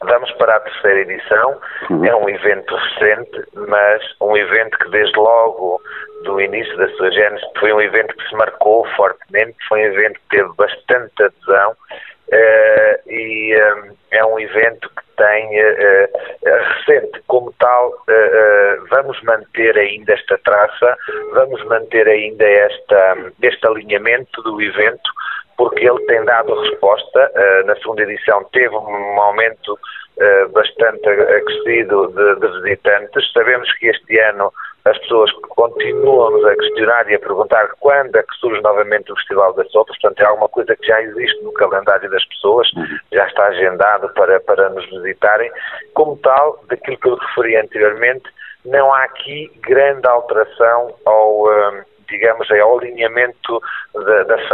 Estamos para a terceira edição, é um evento recente, mas um evento que desde logo do início da sua gênese foi um evento que se marcou fortemente, foi um evento que teve bastante adesão e é um evento que tem recente como tal. Vamos manter ainda esta traça, vamos manter ainda este alinhamento do evento, porque ele tem dado resposta. Na segunda edição teve um aumento bastante acrescido de visitantes. Sabemos que este ano as pessoas continuam-nos a questionar e a perguntar quando é que surge novamente o Festival das Sopas. Portanto, é alguma coisa que já existe no calendário das pessoas, já está agendado para nos visitarem. Como tal, daquilo que eu referi anteriormente, não há aqui grande alteração ao alinhamento da